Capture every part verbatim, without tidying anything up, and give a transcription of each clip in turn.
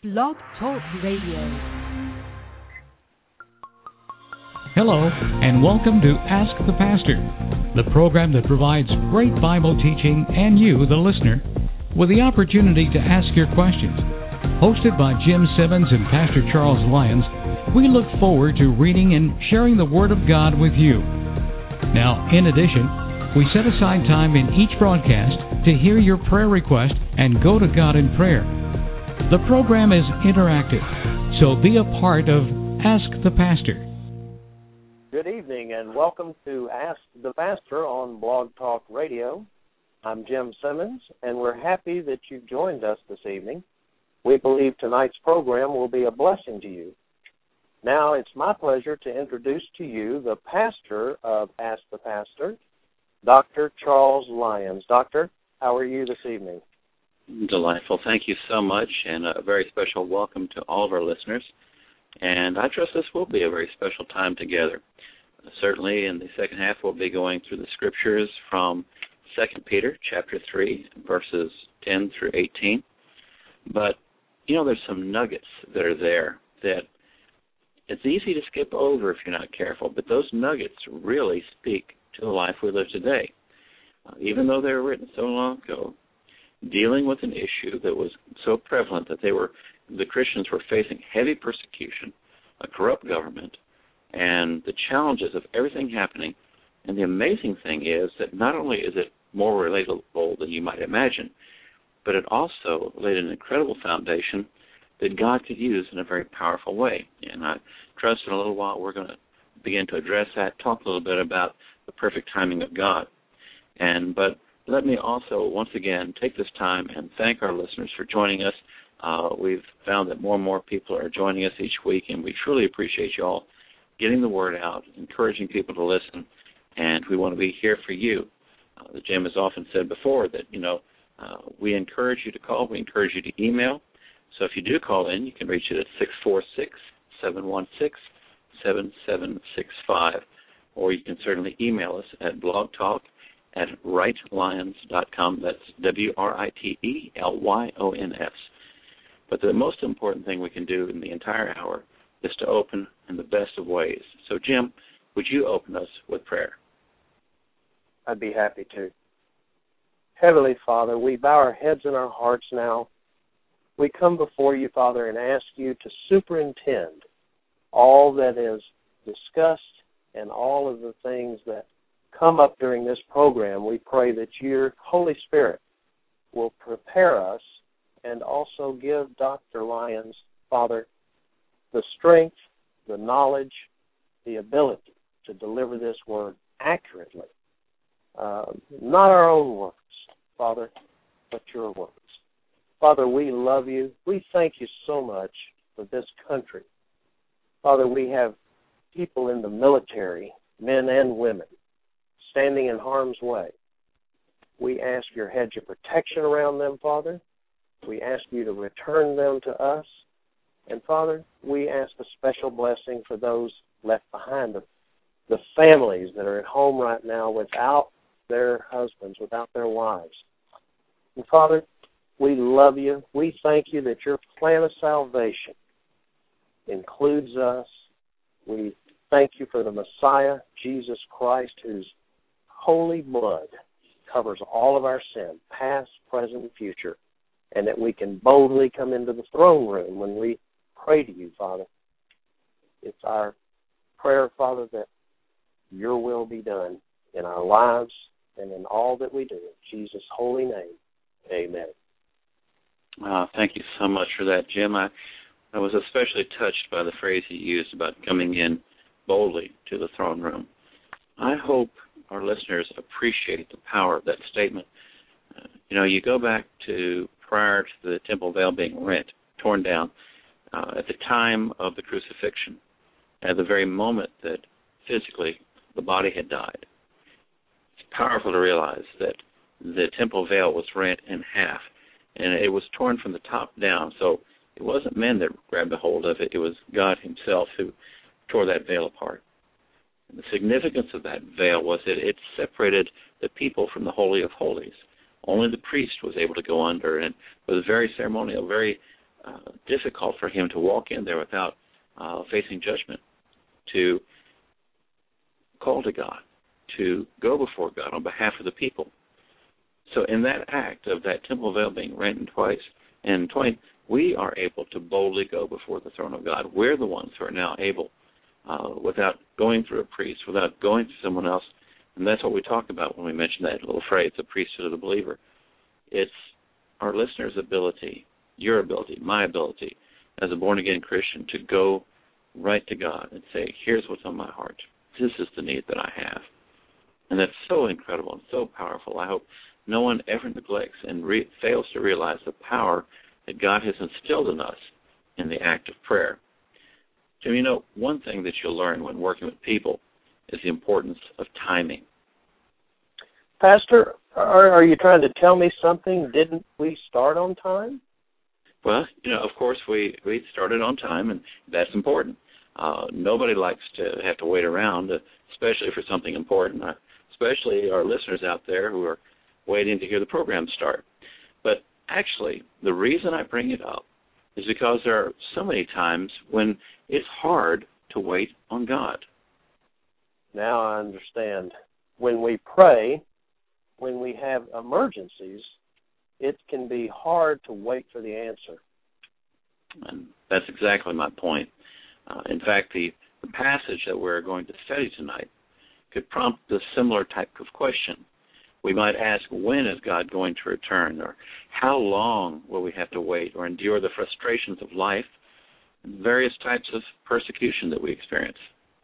Blog Talk Radio. Hello, and welcome to Ask the Pastor, the program that provides great Bible teaching and you, the listener, with the opportunity to ask your questions. Hosted by Jim Simmons and Pastor Charles Lyons, we look forward to reading and sharing the Word of God with you. Now, in addition, we set aside time in each broadcast to hear your prayer request and go to God in prayer. The program is interactive, so be a part of Ask the Pastor. Good evening and welcome to Ask the Pastor on Blog Talk Radio. I'm Jim Simmons, and we're happy that you've joined us this evening. We believe tonight's program will be a blessing to you. Now it's my pleasure to introduce to you the pastor of Ask the Pastor, Doctor Charles Lyons. Doctor, how are you this evening? Delightful. Thank you so much, and a very special welcome to all of our listeners. And I trust this will be a very special time together. Uh, certainly, in the second half, we'll be going through the scriptures from Second Peter chapter three, verses ten through eighteen. But, you know, there's some nuggets that are there that it's easy to skip over if you're not careful, but those nuggets really speak to the life we live today. Uh, even though they were written so long ago, dealing with an issue that was so prevalent that they were, the Christians were facing heavy persecution, a corrupt government, and the challenges of everything happening. And the amazing thing is that not only is it more relatable than you might imagine, but it also laid an incredible foundation that God could use in a very powerful way. And I trust in a little while we're going to begin to address that, talk a little bit about the perfect timing of God. And but let me also, once again, take this time and thank our listeners for joining us. Uh, we've found that more and more people are joining us each week, and we truly appreciate you all getting the word out, encouraging people to listen, and we want to be here for you. Uh, the Jim has often said before that, you know, uh, we encourage you to call, we encourage you to email. So if you do call in, you can reach it at six four six, seven one six, seven seven six five, or you can certainly email us at blogtalk at right lyons dot com. That's W R I T E L Y O N S. But the most important thing we can do in the entire hour is to open in the best of ways. So, Jim, would you open us with prayer? I'd be happy to. Heavenly Father, we bow our heads and our hearts now. We come before you, Father, and ask you to superintend all that is discussed and all of the things that come up during this program. We pray that your Holy Spirit will prepare us and also give Doctor Lyons, Father, the strength, the knowledge, the ability to deliver this word accurately. Uh, not our own words, Father, but your words. Father, we love you. We thank you so much for this country. Father, we have people in the military, men and women, standing in harm's way. We ask your hedge of protection around them, Father. We ask you to return them to us. And, Father, we ask a special blessing for those left behind, the, the families that are at home right now without their husbands, without their wives. And, Father, we love you. We thank you that your plan of salvation includes us. We thank you for the Messiah, Jesus Christ, whose holy blood covers all of our sin, past, present, and future, and that we can boldly come into the throne room when we pray to you, Father. It's our prayer, Father, that your will be done in our lives and in all that we do. In Jesus' holy name, amen. Uh, thank you so much for that, Jim. I, I was especially touched by the phrase you used about coming in boldly to the throne room. I hope our listeners appreciate the power of that statement. Uh, you know, you go back to prior to the temple veil being rent, torn down, uh, at the time of the crucifixion, at the very moment that physically the body had died. It's powerful to realize that the temple veil was rent in half, and it was torn from the top down. So it wasn't men that grabbed a hold of it. It was God himself who tore that veil apart. And the significance of that veil was that it separated the people from the Holy of Holies. Only the priest was able to go under, and it was very ceremonial, very uh, difficult for him to walk in there without uh, facing judgment, to call to God, to go before God on behalf of the people. So in that act of that temple veil being rent in twice and twain, we are able to boldly go before the throne of God. We're the ones who are now able, uh, without going through a priest, without going through someone else. And that's what we talk about when we mention that little phrase, the priesthood of the believer. It's our listener's ability, your ability, my ability, as a born-again Christian, to go right to God and say, here's what's on my heart. This is the need that I have. And that's so incredible and so powerful. I hope no one ever neglects and re- fails to realize the power that God has instilled in us in the act of prayer. Jim, you know, one thing that you'll learn when working with people is the importance of timing. Pastor, are, are you trying to tell me something? Didn't we start on time? Well, you know, of course, we, we started on time, and that's important. Uh, nobody likes to have to wait around, especially for something important, especially our listeners out there who are waiting to hear the program start. But actually, the reason I bring it up is because there are so many times when it's hard to wait on God. Now I understand. When we pray, when we have emergencies, it can be hard to wait for the answer. And that's exactly my point. Uh, in fact, the, the passage that we're going to study tonight could prompt a similar type of question. We might ask, when is God going to return? Or how long will we have to wait or endure the frustrations of life and various types of persecution that we experience?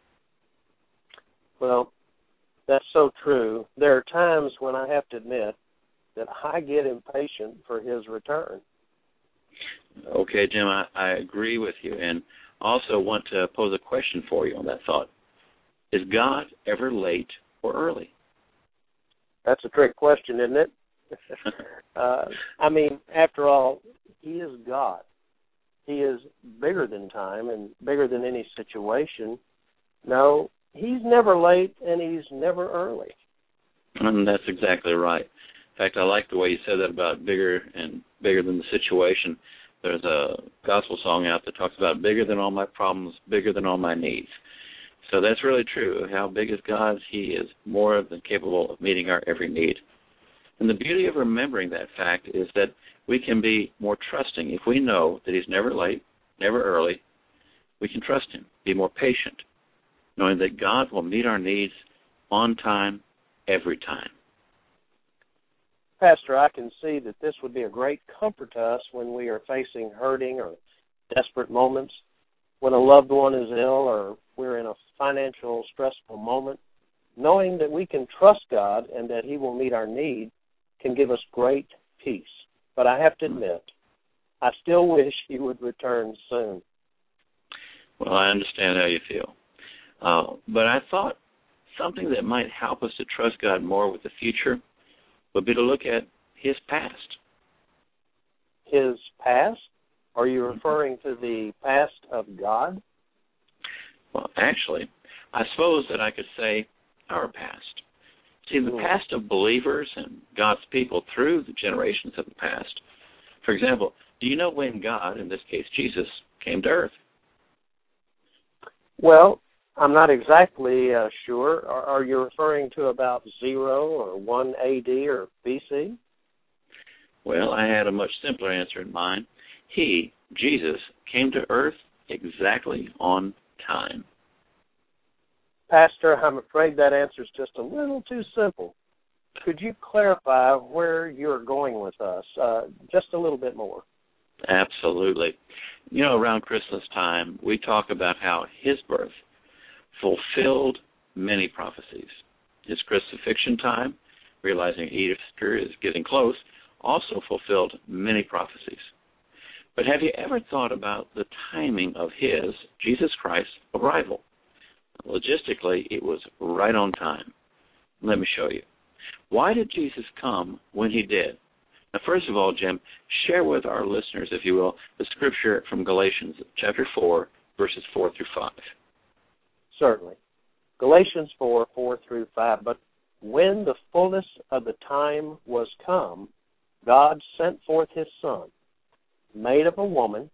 Well, that's so true. There are times when I have to admit that I get impatient for his return. Okay, Jim, I, I agree with you, and also want to pose a question for you on that thought. Is God ever late or early? That's a trick question, isn't it? uh, I mean, after all, he is God. He is bigger than time and bigger than any situation. No, he's never late and he's never early. And that's exactly right. In fact, I like the way you said that about bigger and bigger than the situation. There's a gospel song out that talks about bigger than all my problems, bigger than all my needs. So that's really true. How big is God? He is more than capable of meeting our every need. And the beauty of remembering that fact is that we can be more trusting. If we know that he's never late, never early, we can trust him, be more patient, knowing that God will meet our needs on time, every time. Pastor, I can see that this would be a great comfort to us when we are facing hurting or desperate moments, when a loved one is ill or we're in a financial stressful moment. Knowing that we can trust God and that he will meet our need can give us great peace. But I have to admit, I still wish he would return soon. Well, I understand how you feel. Uh, but I thought something that might help us to trust God more with the future would be to look at his past. His past? Are you referring to the past of God? Well, actually, I suppose that I could say our past. See, the past of believers and God's people through the generations of the past. For example, do you know when God, in this case Jesus, came to earth? Well, I'm not exactly uh, sure. Are, are you referring to about zero or one A D or B C? Well, I had a much simpler answer in mind. He, Jesus, came to earth exactly on time. Pastor, I'm afraid that answer is just a little too simple. Could you clarify where you're going with us uh, just a little bit more? Absolutely. You know, around Christmas time, we talk about how his birth fulfilled many prophecies. His crucifixion time, realizing Easter is getting close, also fulfilled many prophecies. But have you ever thought about the timing of his, Jesus Christ's, arrival? Logistically, it was right on time. Let me show you. Why did Jesus come when he did? Now, first of all, Jim, share with our listeners, if you will, the scripture from Galatians chapter four, verses four through five. Certainly. Galatians four, four through five. But when the fullness of the time was come, God sent forth his Son, made of a woman,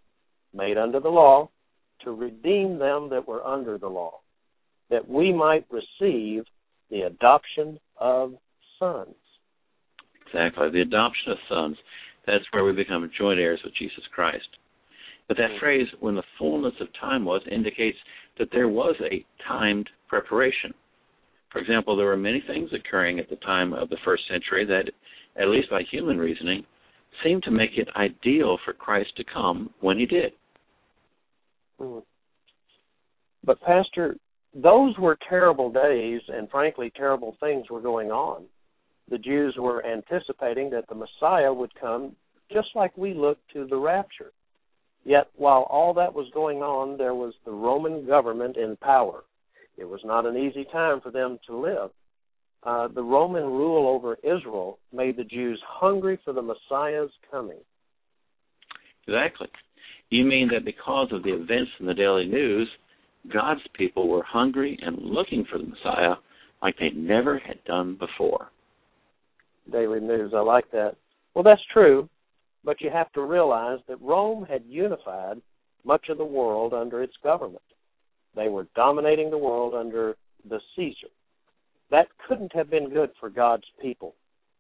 made under the law, to redeem them that were under the law, that we might receive the adoption of sons. Exactly, the adoption of sons. That's where we become joint heirs with Jesus Christ. But that mm-hmm. phrase, when the fullness of time was, indicates that there was a timed preparation. For example, there were many things occurring at the time of the first century that, at least by human reasoning, seemed to make it ideal for Christ to come when he did. Mm-hmm. But, Pastor, those were terrible days, and frankly, terrible things were going on. The Jews were anticipating that the Messiah would come just like we look to the rapture. Yet, while all that was going on, there was the Roman government in power. It was not an easy time for them to live. Uh, the Roman rule over Israel made the Jews hungry for the Messiah's coming. Exactly. You mean that because of the events in the daily news, God's people were hungry and looking for the Messiah like they never had done before. Daily news, I like that. Well, that's true, but you have to realize that Rome had unified much of the world under its government. They were dominating the world under the Caesar. That couldn't have been good for God's people.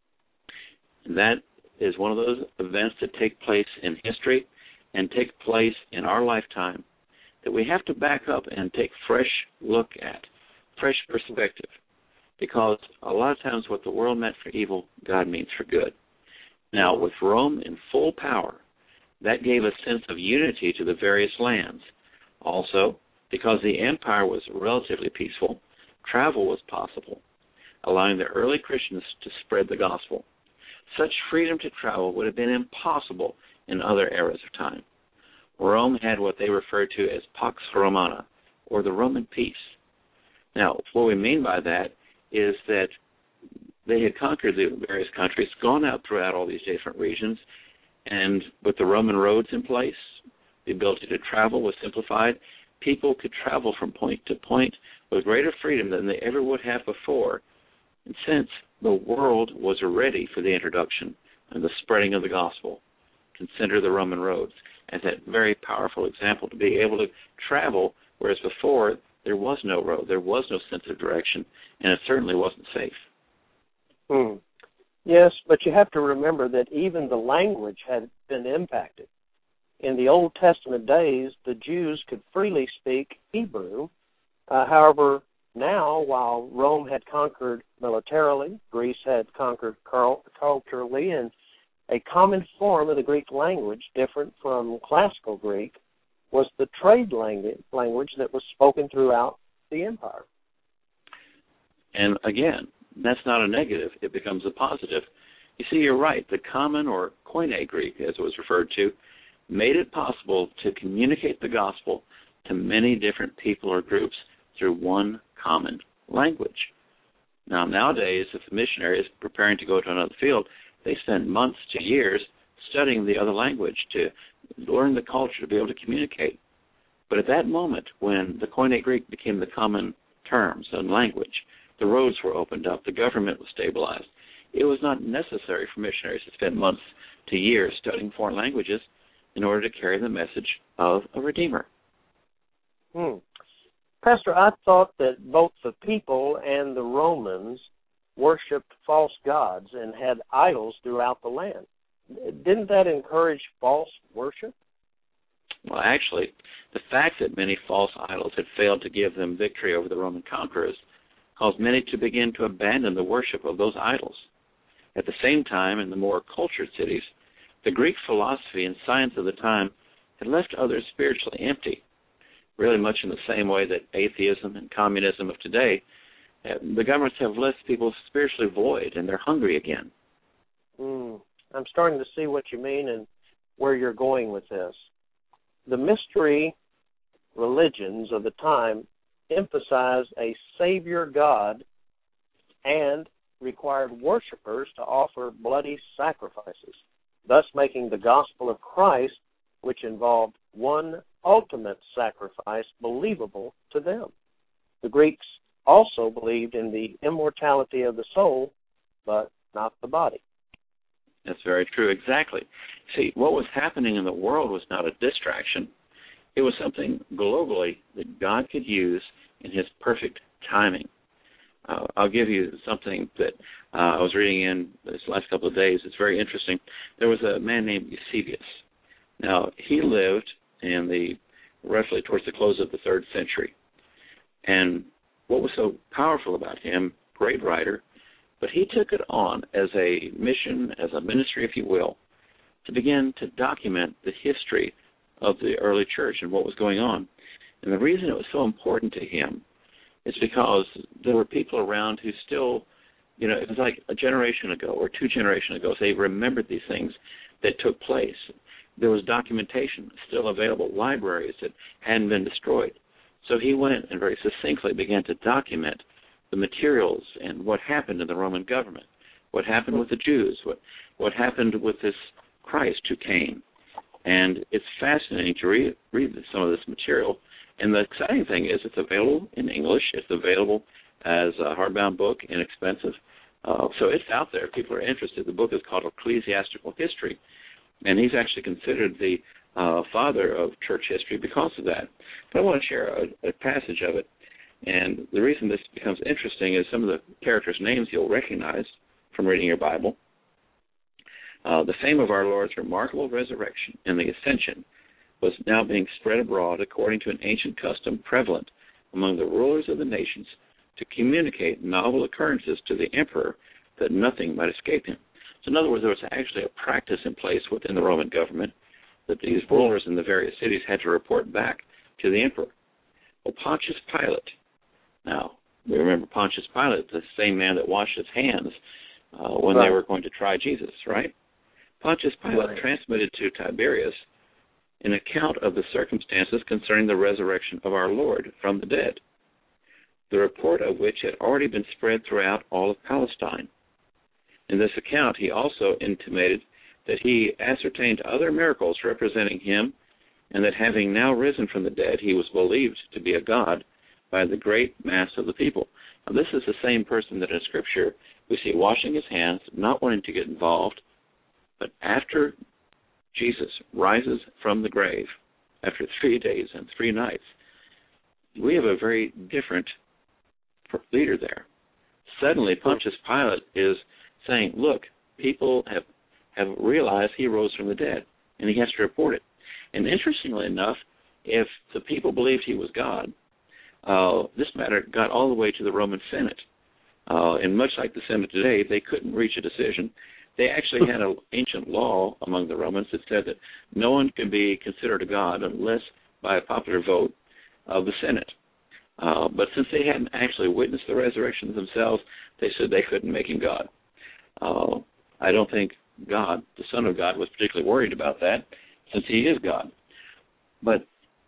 And that is one of those events that take place in history and take place in our lifetime that we have to back up and take fresh look at, fresh perspective. Because a lot of times what the world meant for evil, God means for good. Now, with Rome in full power, that gave a sense of unity to the various lands. Also, because the empire was relatively peaceful, travel was possible, allowing the early Christians to spread the gospel. Such freedom to travel would have been impossible in other eras of time. Rome had what they referred to as Pax Romana, or the Roman peace. Now, what we mean by that is that they had conquered the various countries, gone out throughout all these different regions, and with the Roman roads in place, the ability to travel was simplified. People could travel from point to point with greater freedom than they ever would have before. And since the world was ready for the introduction and the spreading of the gospel, consider the Roman roads as that very powerful example to be able to travel, whereas before there was no road, there was no sense of direction, and it certainly wasn't safe. Hmm. Yes, but you have to remember that even the language had been impacted. In the Old Testament days, the Jews could freely speak Hebrew. Uh, however, now, while Rome had conquered militarily, Greece had conquered culturally, and a common form of the Greek language, different from classical Greek, was the trade language that was spoken throughout the empire. And again, that's not a negative. It becomes a positive. You see, you're right. The common or Koine Greek, as it was referred to, made it possible to communicate the gospel to many different people or groups through one common language. Now, nowadays, if a missionary is preparing to go to another field, they spend months to years studying the other language to learn the culture, to be able to communicate. But at that moment, when the Koine Greek became the common terms and language, the roads were opened up, the government was stabilized. It was not necessary for missionaries to spend months to years studying foreign languages in order to carry the message of a Redeemer. Hmm. Pastor, I thought that both the people and the Romans worshipped false gods and had idols throughout the land. Didn't that encourage false worship? Well, actually, the fact that many false idols had failed to give them victory over the Roman conquerors caused many to begin to abandon the worship of those idols. At the same time, in the more cultured cities, the Greek philosophy and science of the time had left others spiritually empty, really much in the same way that atheism and communism of today, the governments have left people spiritually void, and they're hungry again. Mm, I'm starting to see what you mean and where you're going with this. The mystery religions of the time emphasized a Savior God and required worshipers to offer bloody sacrifices, thus making the gospel of Christ, which involved one ultimate sacrifice, believable to them. The Greeks also believed in the immortality of the soul, but not the body. That's very true. Exactly. See, what was happening in the world was not a distraction. It was something globally that God could use in his perfect timing. Uh, I'll give you something that uh, I was reading in this last couple of days. It's very interesting. There was a man named Eusebius. Now, he lived in the roughly towards the close of the third century. And what was so powerful about him, great writer, but he took it on as a mission, as a ministry, if you will, to begin to document the history of the early church and what was going on. And the reason it was so important to him is because there were people around who still, you know, it was like a generation ago or two generations ago, they remembered these things that took place. There was documentation still available, libraries that hadn't been destroyed. So he went and very succinctly began to document the materials and what happened in the Roman government, what happened with the Jews, what what happened with this Christ who came. And it's fascinating to read, read some of this material. And the exciting thing is it's available in English. It's available as a hardbound book, inexpensive. Uh, so it's out there. People are interested. The book is called Ecclesiastical History, and he's actually considered the uh, father of church history because of that. But I want to share a, a passage of it. And the reason this becomes interesting is some of the characters' names you'll recognize from reading your Bible. Uh, the fame of our Lord's remarkable resurrection and the ascension was now being spread abroad according to an ancient custom prevalent among the rulers of the nations to communicate novel occurrences to the emperor that nothing might escape him. So in other words, there was actually a practice in place within the Roman government that these rulers in the various cities had to report back to the emperor. Well, Pontius Pilate. Now, we remember Pontius Pilate, the same man that washed his hands uh, when right. they were going to try Jesus, right? Pontius Pilate right. transmitted to Tiberius an account of the circumstances concerning the resurrection of our Lord from the dead, the report of which had already been spread throughout all of Palestine. In this account, he also intimated that he ascertained other miracles representing him, and that having now risen from the dead, he was believed to be a god by the great mass of the people. Now, this is the same person that in Scripture we see washing his hands, not wanting to get involved, but after Jesus rises from the grave, after three days and three nights, we have a very different leader there. Suddenly, Pontius Pilate is saying, look, people have, have realized he rose from the dead, and he has to report it. And interestingly enough, if the people believed he was God, uh, this matter got all the way to the Roman Senate. Uh, and much like the Senate today, they couldn't reach a decision. They actually had an ancient law among the Romans that said that no one can be considered a god unless by a popular vote of the Senate. Uh, but since they hadn't actually witnessed the resurrection themselves, they said they couldn't make him God. Uh, I don't think God, the Son of God, was particularly worried about that, since he is God. But,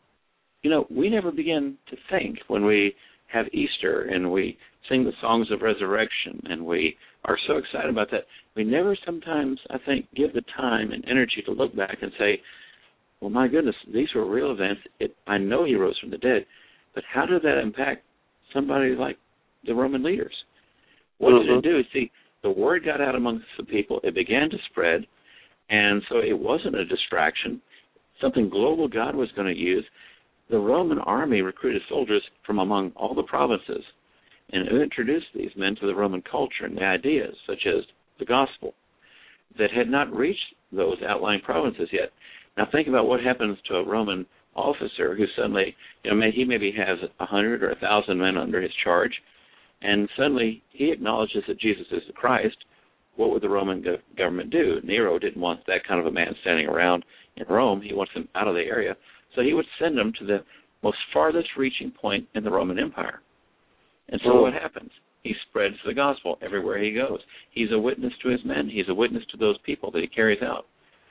you know, we never begin to think when we have Easter and we sing the songs of resurrection and we are so excited about that, we never sometimes, I think, give the time and energy to look back and say, well, my goodness, these were real events. It, I know he rose from the dead, but how did that impact somebody like the Roman leaders? What mm-hmm. did it do? See, the word got out amongst the people. It began to spread, and so it wasn't a distraction, something global God was going to use. The Roman army recruited soldiers from among all the provinces and introduced these men to the Roman culture and the ideas, such as the gospel, that had not reached those outlying provinces yet. Now think about what happens to a Roman officer who suddenly, you know, may, he maybe has a hundred or a thousand men under his charge, and suddenly he acknowledges that Jesus is the Christ. What would the Roman go- government do? Nero didn't want that kind of a man standing around in Rome. He wants him out of the area. So he would send him to the most farthest reaching point in the Roman Empire. And so oh. what happens? He spreads the gospel everywhere he goes. He's a witness to his men. He's a witness to those people that he carries out.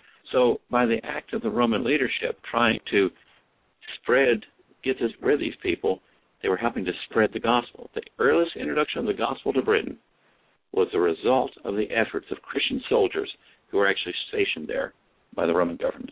So by the act of the Roman leadership trying to spread, get this, rid of these people, they were helping to spread the gospel. The earliest introduction of the gospel to Britain was the result of the efforts of Christian soldiers who were actually stationed there by the Roman government.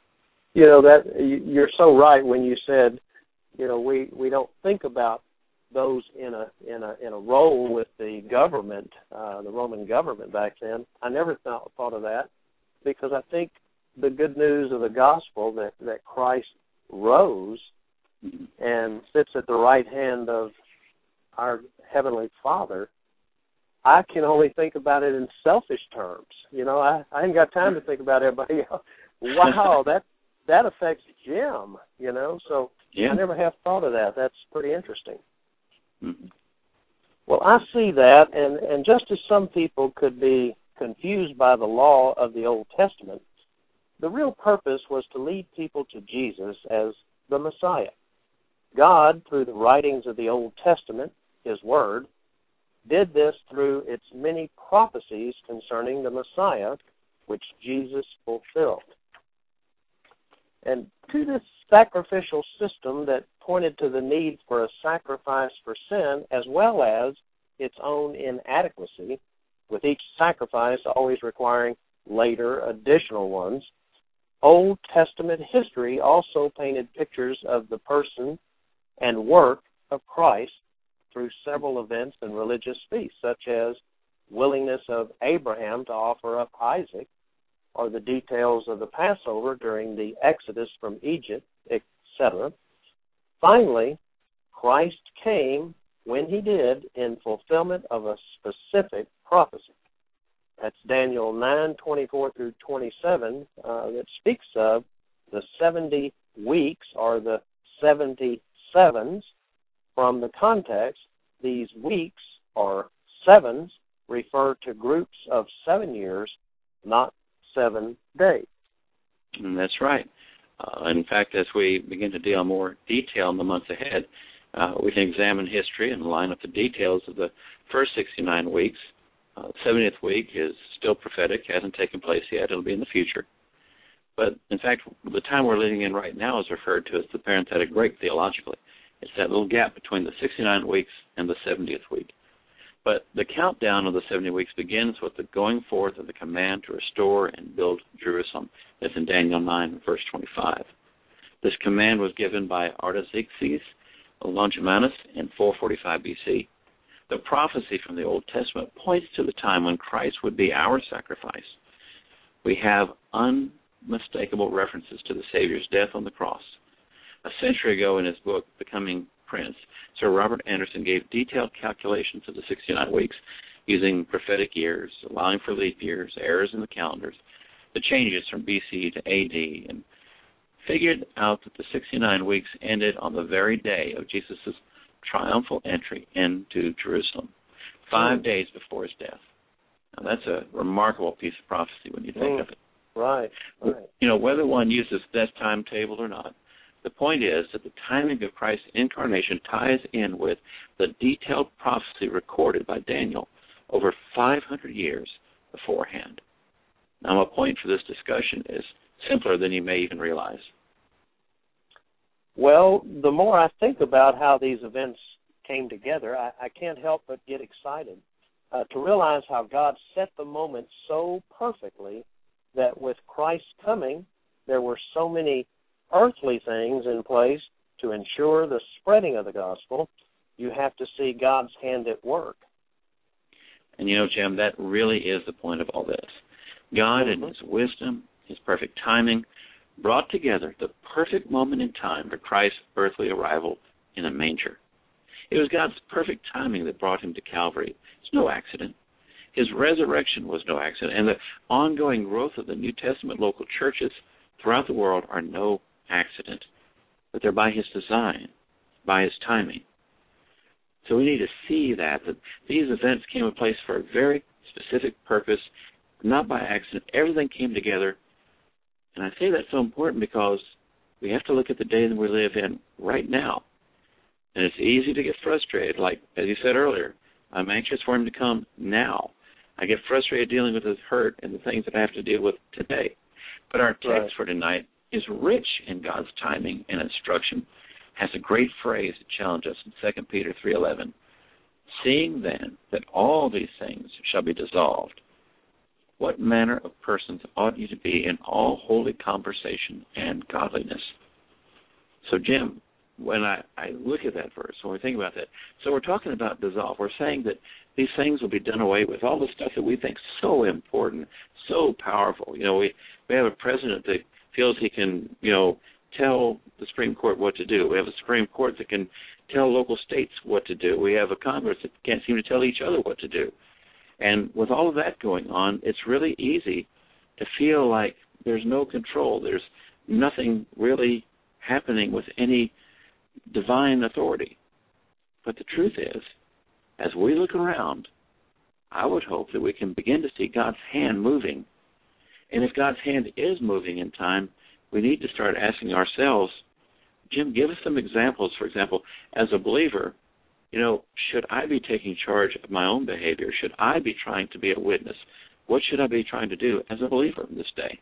You know, that you're so right when you said, you know, we, we don't think about those in a in a in a role with the government, uh, the Roman government back then. I never thought thought of that, because I think the good news of the gospel that, that Christ rose and sits at the right hand of our Heavenly Father, I can only think about it in selfish terms. You know, I, I ain't got time to think about everybody else. Wow, that that affects Jim, you know, so yeah. I never have thought of that. That's pretty interesting. Mm-hmm. Well, I see that, and, and just as some people could be confused by the law of the Old Testament, the real purpose was to lead people to Jesus as the Messiah. God, through the writings of the Old Testament, His Word, did this through its many prophecies concerning the Messiah, which Jesus fulfilled. And to this sacrificial system that pointed to the need for a sacrifice for sin, as well as its own inadequacy, with each sacrifice always requiring later additional ones, Old Testament history also painted pictures of the person and work of Christ through several events and religious feasts, such as willingness of Abraham to offer up Isaac, or the details of the Passover during the Exodus from Egypt, et cetera. Finally, Christ came when He did in fulfillment of a specific prophecy. That's Daniel nine, twenty-four through twenty-seven, uh, that speaks of the seventy weeks, or the seventy sevens. From the context, these weeks, or sevens, refer to groups of seven years, not seven days. And that's right. Uh, in fact, as we begin to deal in more detail in the months ahead, uh, we can examine history and line up the details of the first sixty-nine weeks. Uh, the seventieth week is still prophetic, hasn't taken place yet. It'll be in the future. But, in fact, the time we're living in right now is referred to as the parenthetic break theologically. It's that little gap between the sixty-nine weeks and the seventieth week. But the countdown of the seventy weeks begins with the going forth of the command to restore and build Jerusalem. That's in Daniel nine, verse twenty-five. This command was given by Artaxerxes Longimanus in four forty-five B C. The prophecy from the Old Testament points to the time when Christ would be our sacrifice. We have unmistakable references to the Savior's death on the cross. A century ago in his book, Becoming Prince, Sir Robert Anderson gave detailed calculations of the sixty-nine weeks using prophetic years, allowing for leap years, errors in the calendars, the changes from B C to A D, and figured out that the sixty-nine weeks ended on the very day of Jesus' triumphal entry into Jerusalem, five mm. days before his death. Now, that's a remarkable piece of prophecy when you think mm. of it. Right, right. You know, whether one uses that timetable or not, the point is that the timing of Christ's incarnation ties in with the detailed prophecy recorded by Daniel over five hundred years beforehand. Now, my point for this discussion is simpler than you may even realize. Well, the more I think about how these events came together, I, I can't help but get excited uh, to realize how God set the moment so perfectly that with Christ's coming, there were so many earthly things in place to ensure the spreading of the gospel. You have to see God's hand at work. And you know, Jim, that really is the point of all this. God, mm-hmm. in His wisdom, His perfect timing, brought together the perfect moment in time for Christ's earthly arrival in a manger. It was God's perfect timing that brought Him to Calvary. It's no accident. His resurrection was no accident, and the ongoing growth of the New Testament local churches throughout the world are no accident, but they're by His design, by His timing. So we need to see that, that these events came in place for a very specific purpose, not by accident. Everything came together. And I say that's so important because we have to look at the day that we live in right now. And it's easy to get frustrated. Like, as you said earlier, I'm anxious for Him to come now. I get frustrated dealing with His hurt and the things that I have to deal with today. But our text right. for tonight is rich in God's timing and instruction. Has a great phrase to challenge us in Second Peter three eleven. Seeing then that all these things shall be dissolved, what manner of persons ought you to be in all holy conversation and godliness? So, Jim, when I, I look at that verse, when we think about that, so we're talking about dissolve. We're saying that these things will be done away with, all the stuff that we think so important, so powerful. You know, we, we have a president that feels he can, you know, tell the Supreme Court what to do. We have a Supreme Court that can tell local states what to do. We have a Congress that can't seem to tell each other what to do. And with all of that going on, it's really easy to feel like there's no control. There's nothing really happening with any divine authority. But the truth is, as we look around, I would hope that we can begin to see God's hand moving. And if God's hand is moving in time, we need to start asking ourselves, Jim, give us some examples. For example, as a believer, you know, should I be taking charge of my own behavior? Should I be trying to be a witness? What should I be trying to do as a believer this day?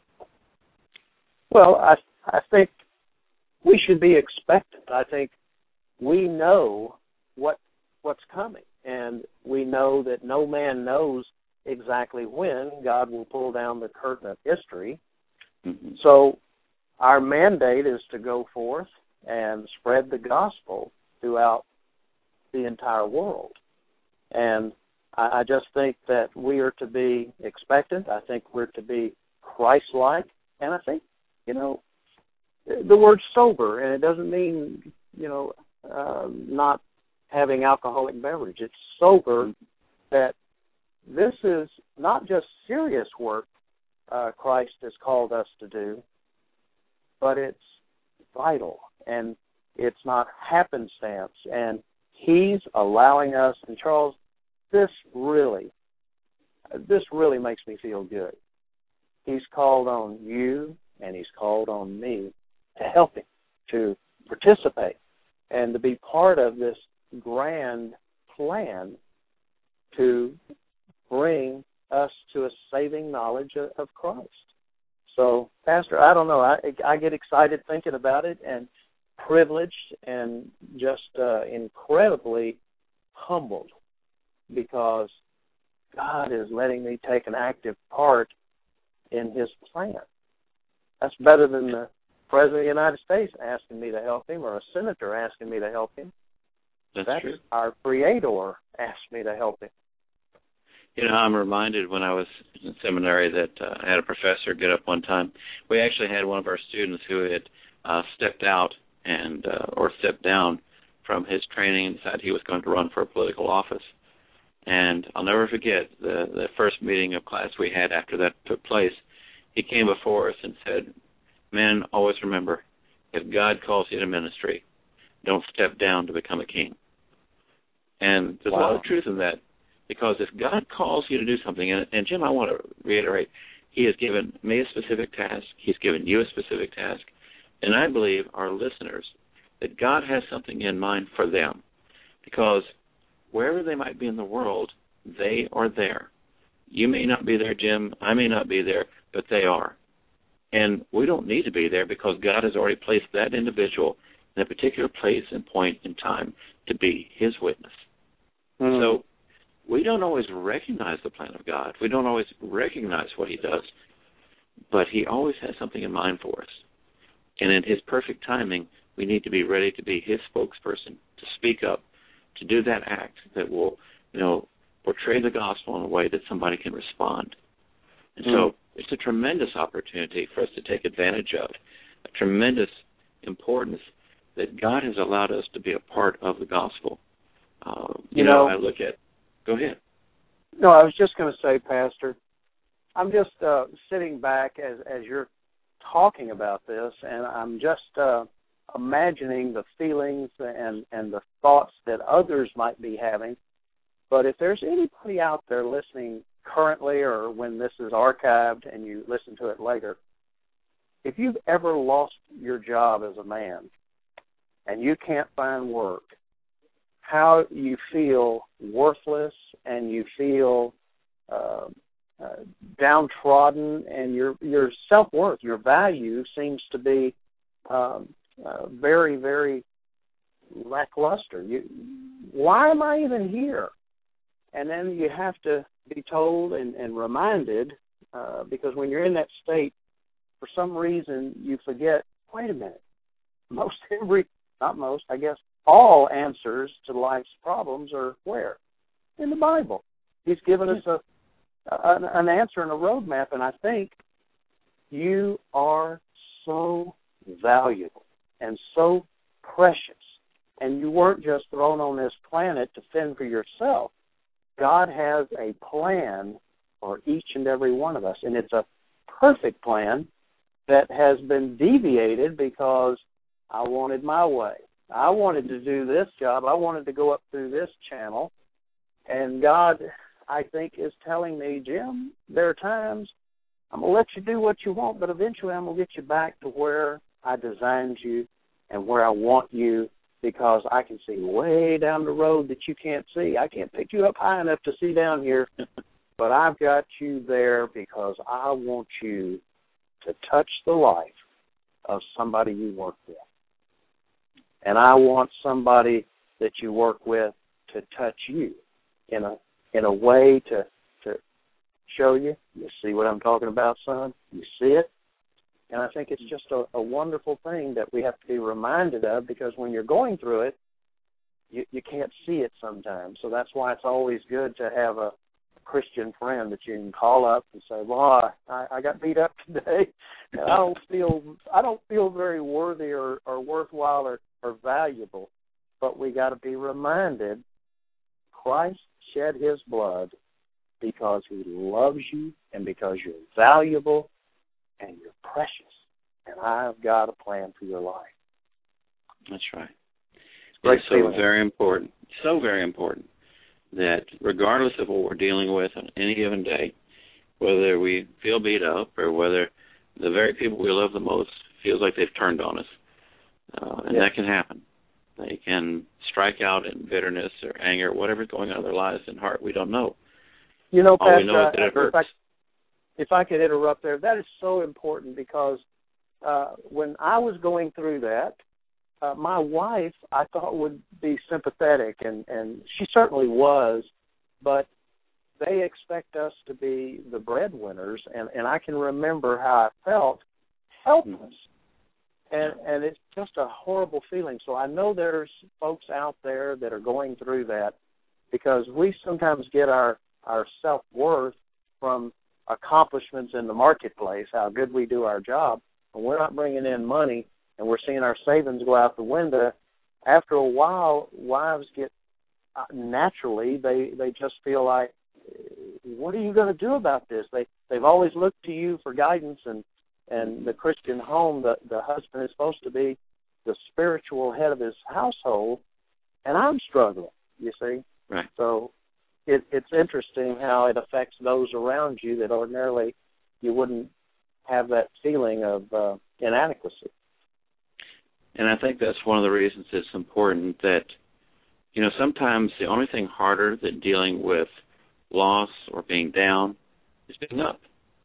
Well, I I think we should be expectant. I think we know what what's coming, and we know that no man knows exactly when God will pull down the curtain of history. Mm-hmm. So our mandate is to go forth and spread the gospel throughout the entire world. And I, I just think that we are to be expectant. I think we're to be Christ-like. And I think, you know, the word sober, and it doesn't mean, you know, uh, not having alcoholic beverage. It's sober that this is not just serious work uh, Christ has called us to do, but it's vital, and it's not happenstance. And he's allowing us, and Charles, this really, this really makes me feel good. He's called on you, and he's called on me to help him, to participate, and to be part of this grand plan to bring us to a saving knowledge of, of Christ. So, Pastor, I don't know. I, I get excited thinking about it, and privileged and just uh, incredibly humbled because God is letting me take an active part in his plan. That's better than the President of the United States asking me to help him or a senator asking me to help him. That's, That's true. Our Creator asked me to help him. You know, I'm reminded when I was in seminary that uh, I had a professor get up one time. We actually had one of our students who had uh, stepped out and uh, or stepped down from his training and decided he was going to run for a political office. And I'll never forget the, the first meeting of class we had after that took place. He came before us and said, "Men, always remember, if God calls you to ministry, don't step down to become a king." And there's wow. a lot of truth in that. Because if God calls you to do something, and, and Jim, I want to reiterate, he has given me a specific task. He's given you a specific task. And I believe our listeners that God has something in mind for them. Because wherever they might be in the world, they are there. You may not be there, Jim. I may not be there, but they are. And we don't need to be there because God has already placed that individual in a particular place and point in time to be his witness. Mm. So we don't always recognize the plan of God. We don't always recognize what he does, but he always has something in mind for us. And in his perfect timing, we need to be ready to be his spokesperson, to speak up, to do that act that will, you know, portray the gospel in a way that somebody can respond. And mm. so it's a tremendous opportunity for us to take advantage of, a tremendous importance that God has allowed us to be a part of the gospel. Uh, you, you know, know, I look at Go ahead. No, I was just going to say, Pastor, I'm just uh, sitting back as, as you're talking about this, and I'm just uh, imagining the feelings and, and the thoughts that others might be having. But if there's anybody out there listening currently or when this is archived and you listen to it later, if you've ever lost your job as a man and you can't find work, how you feel worthless and you feel uh, uh, downtrodden, and your your self-worth, your value seems to be um, uh, very, very lackluster. You, why am I even here? And then you have to be told and, and reminded, uh, because when you're in that state, for some reason you forget, wait a minute, most every not most, I guess all answers to life's problems are where? In the Bible. He's given us a, a an answer and a roadmap, and I think you are so valuable and so precious, and you weren't just thrown on this planet to fend for yourself. God has a plan for each and every one of us, and it's a perfect plan that has been deviated because I wanted my way. I wanted to do this job. I wanted to go up through this channel, and God, I think, is telling me, Jim, there are times I'm going to let you do what you want, but eventually I'm going to get you back to where I designed you and where I want you, because I can see way down the road that you can't see. I can't pick you up high enough to see down here, but I've got you there because I want you to touch the life of somebody you work with. And I want somebody that you work with to touch you in a in a way to to show you, you see what I'm talking about, son? You see it? And I think it's just a, a wonderful thing that we have to be reminded of, because when you're going through it, you, you can't see it sometimes. So that's why it's always good to have a Christian friend that you can call up and say, "Well, I, I got beat up today, and I don't feel I don't feel very worthy or, or worthwhile or, or valuable." But we got to be reminded, Christ shed His blood because He loves you and because you're valuable and you're precious, and I've got a plan for your life. That's right. It's, it's so very important, so very important that regardless of what we're dealing with on any given day, whether we feel beat up or whether the very people we love the most feels like they've turned on us, uh, and yeah. that can happen. They can strike out in bitterness or anger, whatever's going on in their lives and heart, we don't know. You know, All Pastor, we know is that it hurts. If I, if I could interrupt there, that is so important, because uh, when I was going through that, uh, my wife, I thought, would be sympathetic, and, and she certainly was, but they expect us to be the breadwinners, and, and I can remember how I felt helpless. And and it's just a horrible feeling. So I know there's folks out there that are going through that, because we sometimes get our, our self-worth from accomplishments in the marketplace, how good we do our job, and we're not bringing in money, and we're seeing our savings go out the window. After a while, wives get, uh, naturally, they, they just feel like, what are you going to do about this? They, they've always looked to you for guidance, and And the Christian home, the, the husband is supposed to be the spiritual head of his household, and I'm struggling, you see. Right. So it, it's interesting how it affects those around you that ordinarily you wouldn't have that feeling of uh, inadequacy. And I think that's one of the reasons it's important that, you know, sometimes the only thing harder than dealing with loss or being down is being up.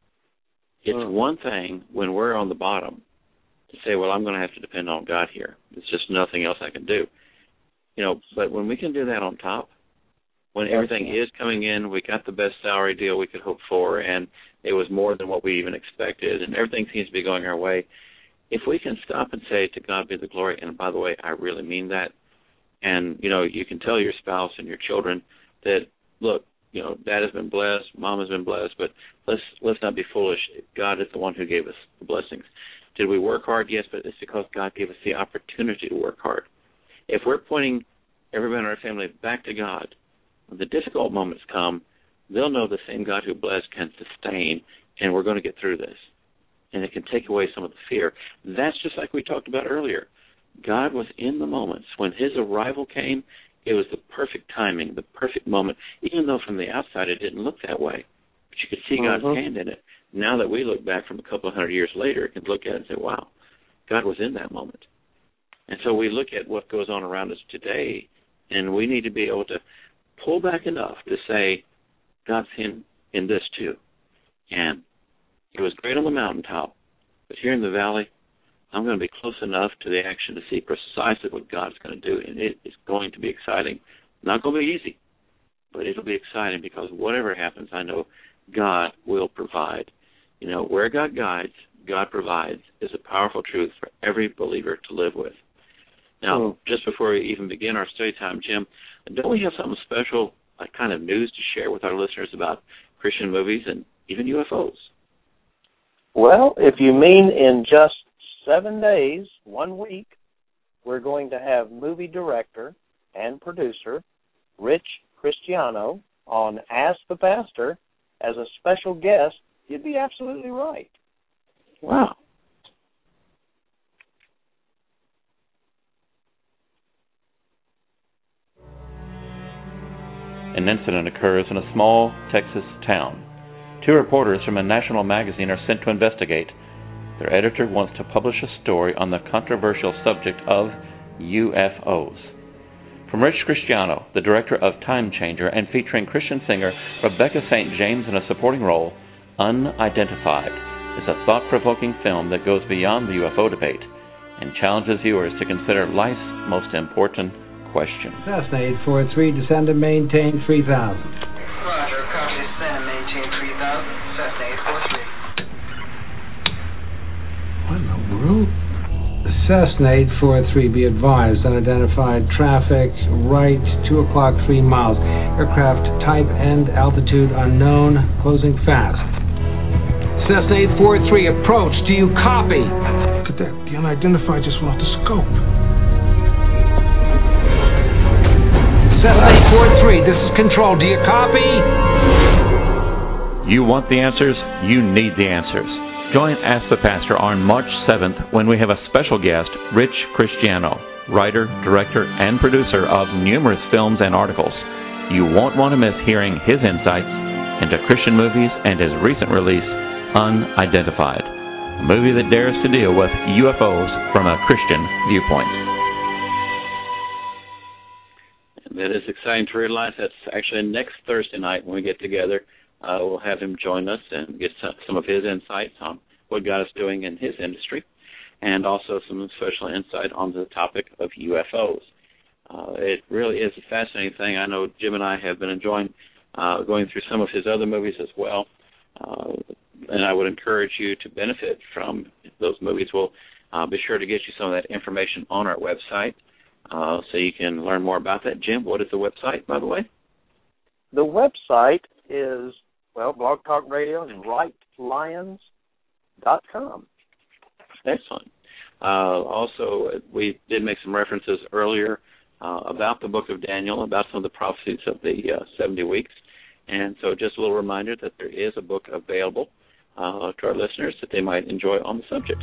It's mm. one thing when we're on the bottom to say, well, I'm going to have to depend on God here. It's just nothing else I can do. You know, but when we can do that on top, when everything is coming in, we got the best salary deal we could hope for, and it was more than what we even expected, and everything seems to be going our way, if we can stop and say, to God be the glory, and by the way, I really mean that, and, you know, you can tell your spouse and your children that, look, you know, Dad has been blessed, Mom has been blessed, but let's let's not be foolish. God is the one who gave us the blessings. Did we work hard? Yes, but it's because God gave us the opportunity to work hard. If we're pointing everyone in our family back to God, when the difficult moments come, they'll know the same God who blessed can sustain, and we're going to get through this. And it can take away some of the fear. That's just like we talked about earlier. God was in the moments. When His arrival came, it was the perfect timing, the perfect moment, even though from the outside it didn't look that way. But you could see God's uh-huh. hand in it. Now that we look back from a couple of hundred years later, we can look at it and say, wow, God was in that moment. And so we look at what goes on around us today, and we need to be able to pull back enough to say, God's in, in this too. And it was great on the mountaintop, but here in the valley, I'm going to be close enough to the action to see precisely what God's going to do, and it is going to be exciting. Not going to be easy, but it'll be exciting, because whatever happens, I know God will provide. You know, where God guides, God provides is a powerful truth for every believer to live with. Now, Mm. just before we even begin our study time, Jim, don't we have something special, like kind of news to share with our listeners about Christian movies and even U F Os? Well, if you mean in just seven days, one week, we're going to have movie director and producer Rich Cristiano on Ask the Pastor as a special guest. You'd be absolutely right. Wow. An incident occurs in a small Texas town. Two reporters from a national magazine are sent to investigate. Their editor wants to publish a story on the controversial subject of U F Os. From Rich Cristiano, the director of Time Changer, and featuring Christian singer Rebecca Saint James in a supporting role, Unidentified is a thought-provoking film that goes beyond the U F O debate and challenges viewers to consider life's most important questions. Cessna eight four three, descend and maintain three thousand. Roger, copy, descend and maintain three thousand, Cessna eight four three. What in the world? Cessna eight four three, be advised, unidentified traffic, right, two o'clock, three miles. Aircraft type and altitude unknown, closing fast. Cessna eight four three, approach, do you copy? Cadet, the unidentified just went off the scope. Cessna eight four three, this is control, do you copy? You want the answers? You need the answers. Join Ask the Pastor on March seventh when we have a special guest, Rich Cristiano, writer, director, and producer of numerous films and articles. You won't want to miss hearing his insights into Christian movies and his recent release, Unidentified, a movie that dares to deal with U F Os from a Christian viewpoint. That is exciting to realize. That's actually next Thursday night when we get together. Uh, we'll have him join us and get some, some of his insights on what God is doing in his industry, and also some special insight on the topic of U F Os. Uh, it really is a fascinating thing. I know Jim and I have been enjoying uh, going through some of his other movies as well, uh, and I would encourage you to benefit from those movies. We'll uh, be sure to get you some of that information on our website uh, so you can learn more about that. Jim, what is the website, by the way? The website is, well, Blog Talk Radio and right lions dot com. Excellent. Uh, also, we did make some references earlier uh, about the book of Daniel, about some of the prophecies of the uh, seventy weeks. And so just a little reminder that there is a book available uh, to our listeners that they might enjoy on the subject.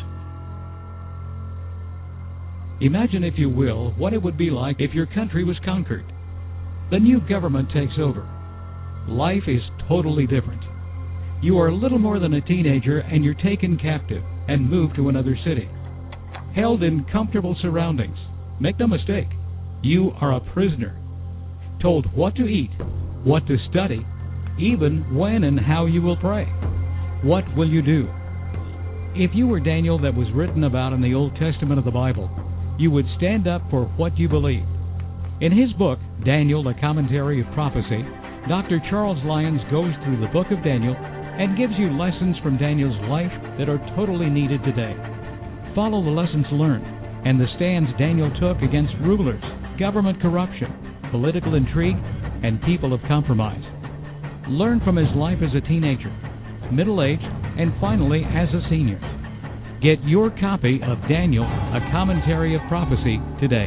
Imagine, if you will, what it would be like if your country was conquered. The new government takes over. Life is totally different. You are little more than a teenager and you're taken captive and moved to another city. Held in comfortable surroundings. Make no mistake, you are a prisoner. Told what to eat, what to study, even when and how you will pray. What will you do? If you were Daniel that was written about in the Old Testament of the Bible, you would stand up for what you believe. In his book, Daniel, a Commentary of Prophecy, Doctor Charles Lyons goes through the book of Daniel and gives you lessons from Daniel's life that are totally needed today. Follow the lessons learned and the stands Daniel took against rulers, government corruption, political intrigue, and people of compromise. Learn from his life as a teenager, middle-aged, and finally as a senior. Get your copy of Daniel, a Commentary of Prophecy today.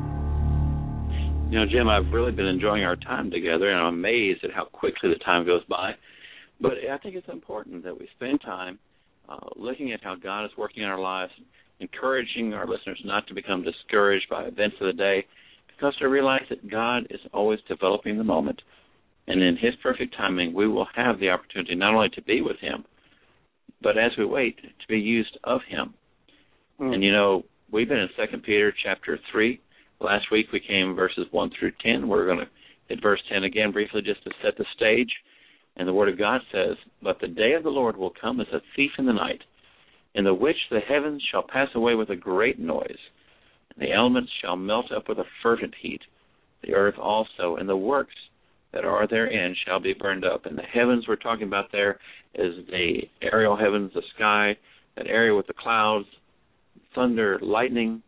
You know, Jim, I've really been enjoying our time together, and I'm amazed at how quickly the time goes by. But I think it's important that we spend time uh, looking at how God is working in our lives, encouraging our listeners not to become discouraged by events of the day, because to realize that God is always developing the moment. And in his perfect timing, we will have the opportunity not only to be with him, but as we wait, to be used of him. Mm. And, you know, we've been in Second Peter chapter three. Last week we came verses one through ten. We're going to hit verse ten again briefly just to set the stage. And the Word of God says, "But the day of the Lord will come as a thief in the night, in the which the heavens shall pass away with a great noise, and the elements shall melt up with a fervent heat. The earth also and the works that are therein shall be burned up." And the heavens we're talking about there is the aerial heavens, the sky, that area with the clouds, thunder, lightning,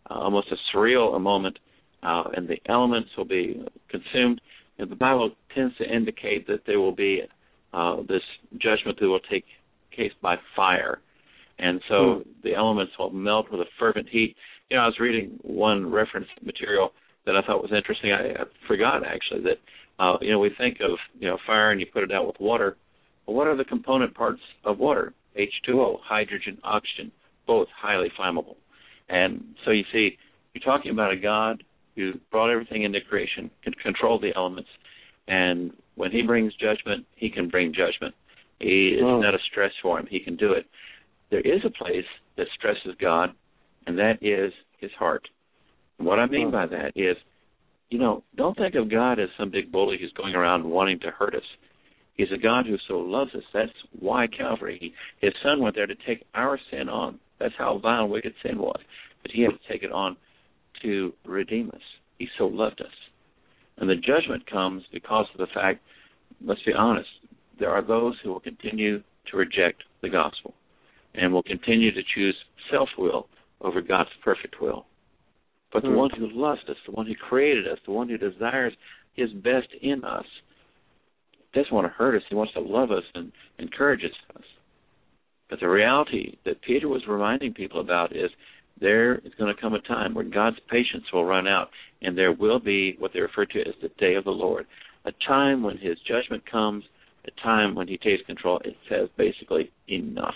uh, almost a surreal a moment, uh, and the elements will be consumed. And the Bible tends to indicate that there will be uh, this judgment that will take place by fire. And so mm. the elements will melt with a fervent heat. You know, I was reading one reference material that I thought was interesting. I, I forgot, actually, that, uh, you know, we think of, you know, fire and you put it out with water. Well, what are the component parts of water? H two O, hydrogen, oxygen, both highly flammable. And so you see, you're talking about a God who brought everything into creation, can control the elements, and when he brings judgment, he can bring judgment. He, it's oh. not a stress for him. He can do it. There is a place that stresses God, and that is his heart. And what I mean oh. by that is, you know, don't think of God as some big bully who's going around wanting to hurt us. He's a God who so loves us. That's why Calvary, he, his son went there to take our sin on. That's how vile and wicked sin was. But he had to take it on to redeem us. He so loved us. And the judgment comes because of the fact, let's be honest, there are those who will continue to reject the gospel and will continue to choose self-will over God's perfect will. But mm. the one who loves us, the one who created us, the one who desires his best in us, doesn't want to hurt us. He wants to love us and encourage us. But the reality that Peter was reminding people about is there is going to come a time when God's patience will run out, and there will be what they refer to as the day of the Lord, a time when his judgment comes, a time when he takes control. It says basically enough.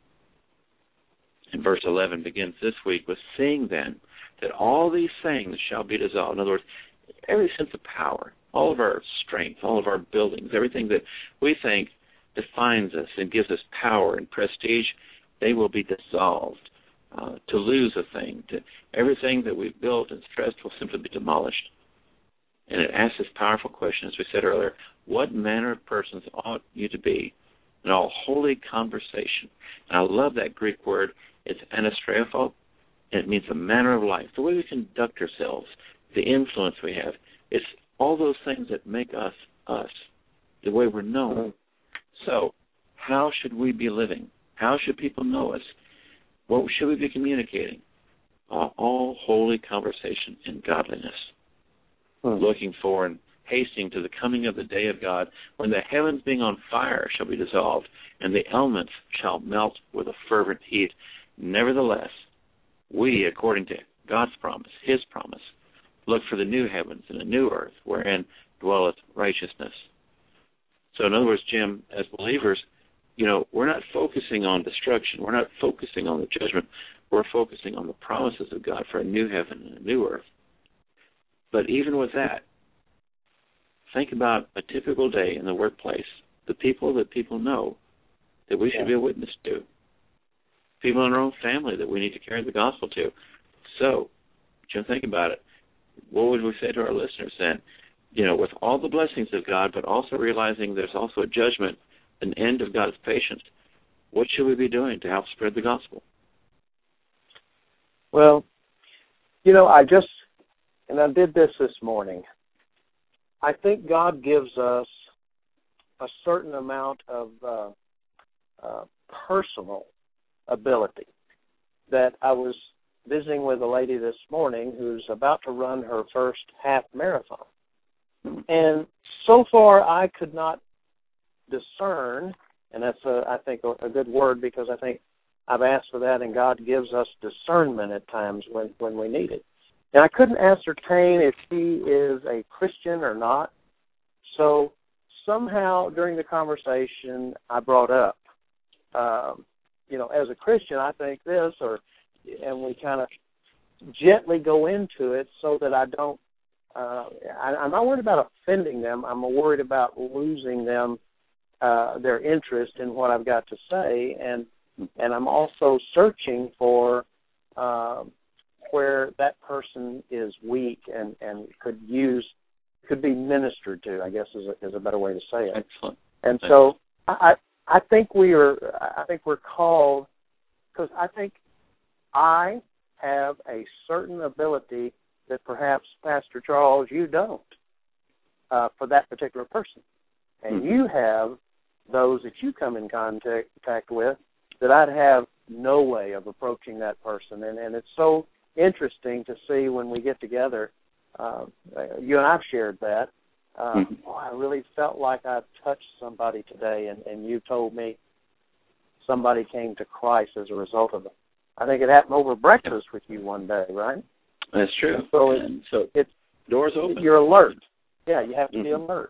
And verse eleven begins this week with, seeing then that all these things shall be dissolved. In other words, every sense of power, all of our strength, all of our buildings, everything that we think defines us and gives us power and prestige, they will be dissolved. Uh, to lose a thing, to everything that we've built and stressed will simply be demolished. And it asks this powerful question, as we said earlier, what manner of persons ought you to be in all holy conversation? And I love that Greek word. It's anastreopho, and it means the manner of life, the way we conduct ourselves, the influence we have. It's all those things that make us us, the way we're known. So how should we be living? How should people know us? What should we be communicating? Uh, all holy conversation in godliness. Hmm. Looking for and hastening to the coming of the day of God, when the heavens being on fire shall be dissolved, and the elements shall melt with a fervent heat. Nevertheless, we, according to God's promise, his promise, look for the new heavens and a new earth, wherein dwelleth righteousness. So in other words, Jim, as believers, you know, we're not focusing on destruction. We're not focusing on the judgment. We're focusing on the promises of God for a new heaven and a new earth. But even with that, think about a typical day in the workplace, the people that people know that we should yeah. be a witness to, people in our own family that we need to carry the gospel to. So, Jim, think about it. What would we say to our listeners then? You know, with all the blessings of God, but also realizing there's also a judgment, an end of God's patience, what should we be doing to help spread the gospel? Well, you know, I just, and I did this this morning, I think God gives us a certain amount of uh, uh, personal ability. That I was visiting with a lady this morning who's about to run her first half marathon. And so far I could not discern, and that's, a, I think, a, a good word, because I think I've asked for that, and God gives us discernment at times when, when we need it. And I couldn't ascertain if she is a Christian or not. So somehow during the conversation I brought up, um, you know, as a Christian, I think this, or and we kind of gently go into it so that I don't, uh, I, I'm not worried about offending them. I'm worried about losing them, uh, their interest in what I've got to say. And and I'm also searching for uh, where that person is weak and, and could use, could be ministered to, I guess is a, is a better way to say it. Excellent. And so I, I think we are, I think we're called, because I think I have a certain ability that perhaps, Pastor Charles, you don't, uh, for that particular person. And mm-hmm. you have those that you come in contact, contact with that I'd have no way of approaching that person. And, and it's so interesting to see when we get together. Uh, you and I've shared that. Uh, mm-hmm. oh, I really felt like I touched somebody today, and, and you told me somebody came to Christ as a result of it. I think it happened over breakfast with you one day, right? That's true. And so, it, and so it's doors open. You're alert. Yeah, you have to mm-hmm. be alert.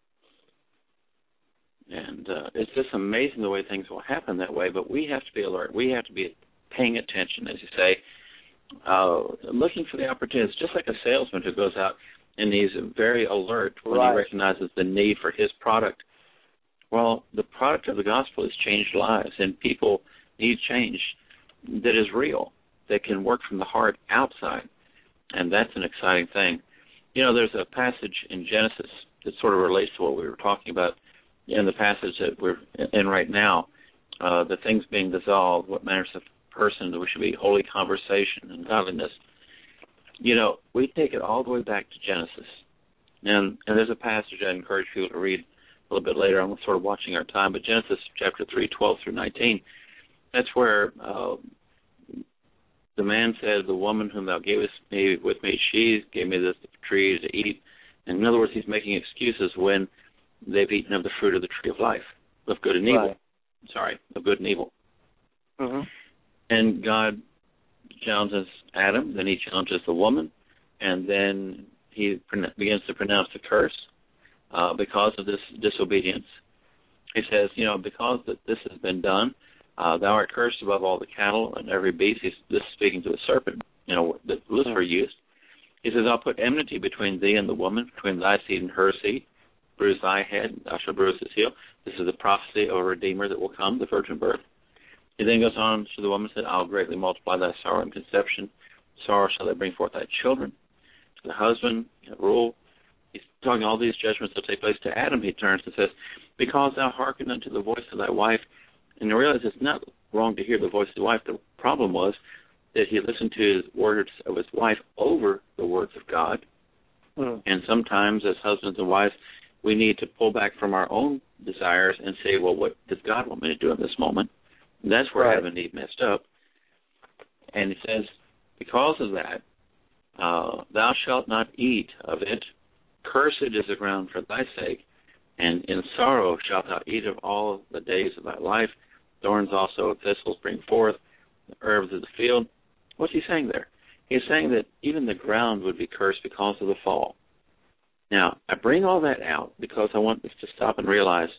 And uh, it's just amazing the way things will happen that way, but we have to be alert. We have to be paying attention, as you say, uh, looking for the opportunities, just like a salesman who goes out and he's very alert when right. he recognizes the need for his product. Well, the product of the gospel has changed lives, and people need change that is real, that can work from the heart outside, and that's an exciting thing. You know, there's a passage in Genesis that sort of relates to what we were talking about in the passage that we're in right now, uh, the things being dissolved, what manners of persons we should be, holy conversation and godliness. You know, we take it all the way back to Genesis. And, and there's a passage I encourage people to read a little bit later. I'm sort of watching our time, but Genesis chapter three, twelve through nineteen, that's where uh, the man said, the woman whom thou gavest me with me, she gave me this tree to eat. And in other words, he's making excuses when they've eaten of the fruit of the tree of life, of good and evil. Right. Sorry, of good and evil. Mm-hmm. And God challenges Adam, then he challenges the woman, and then he begins to pronounce the curse uh, because of this disobedience. He says, you know, because that this has been done, uh, thou art cursed above all the cattle and every beast. He's, this is speaking to the serpent, you know, that Lucifer mm-hmm. used. He says, I'll put enmity between thee and the woman, between thy seed and her seed. Bruise thy head, thou shalt bruise his heel. This is the prophecy of a Redeemer that will come, the virgin birth. He then goes on to the woman and said, I'll greatly multiply thy sorrow and conception. Sorrow shall they bring forth thy children. To the husband, rule. He's talking all these judgments that take place. To Adam he turns and says, because thou hearkened unto the voice of thy wife. And you realize it's not wrong to hear the voice of the wife. The problem was that he listened to the words of his wife over the words of God. Mm. And sometimes as husbands and wives, we need to pull back from our own desires and say, well, what does God want me to do in this moment? And that's where right. Adam and Eve messed up. And he says, because of that, uh, thou shalt not eat of it. Cursed is the ground for thy sake, and in sorrow shalt thou eat of all the days of thy life. Thorns also of thistles bring forth, the herbs of the field. What's he saying there? He's saying that even the ground would be cursed because of the fall. Now, I bring all that out because I want us to stop and realize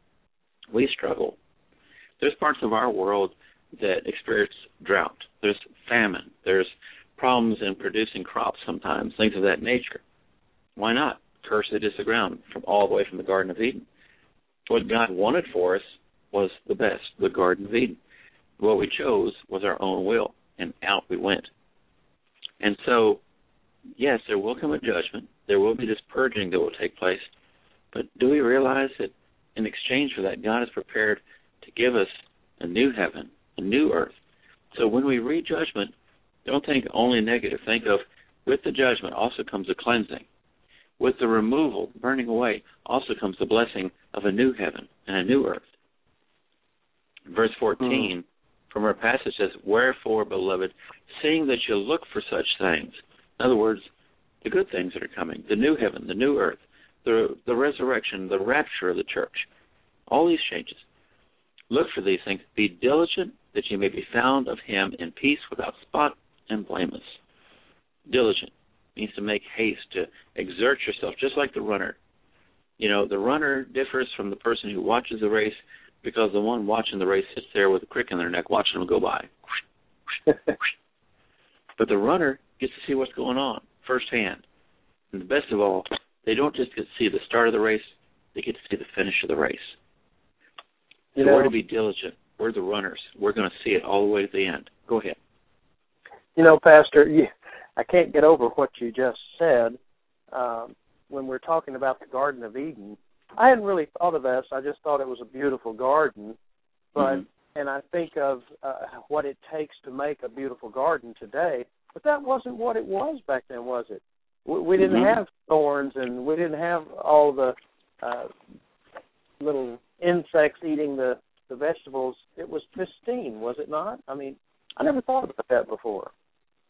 we struggle. There's parts of our world that experience drought. There's famine. There's problems in producing crops sometimes, things of that nature. Why not? Cursed is the ground from all the way from the Garden of Eden. What God wanted for us was the best, the Garden of Eden. What we chose was our own will, and out we went. And so, yes, there will come a judgment. There will be this purging that will take place. But do we realize that in exchange for that, God is prepared to give us a new heaven, a new earth? So when we read judgment, don't think only negative. Think of, with the judgment also comes a cleansing. With the removal, burning away, also comes the blessing of a new heaven and a new earth. Verse fourteen mm. from our passage says, wherefore, beloved, seeing that you look for such things. In other words, the good things that are coming, the new heaven, the new earth, the the resurrection, the rapture of the church, all these changes. Look for these things. Be diligent that you may be found of him in peace without spot and blameless. Diligent means to make haste, to exert yourself, just like the runner. You know, the runner differs from the person who watches the race because the one watching the race sits there with a crick in their neck watching them go by. But the runner gets to see what's going on firsthand. And the best of all, they don't just get to see the start of the race, they get to see the finish of the race. So you know, we're to be diligent. We're the runners. We're going to see it all the way to the end. Go ahead. You know, Pastor, you, I can't get over what you just said. Um, when we're talking about the Garden of Eden, I hadn't really thought of this. I just thought it was a beautiful garden. But mm-hmm. and I think of uh, what it takes to make a beautiful garden today. But that wasn't what it was back then, was it? We, we didn't mm-hmm. have thorns, and we didn't have all the uh, little insects eating the, the vegetables. It was pristine, was it not? I mean, I never thought about that before.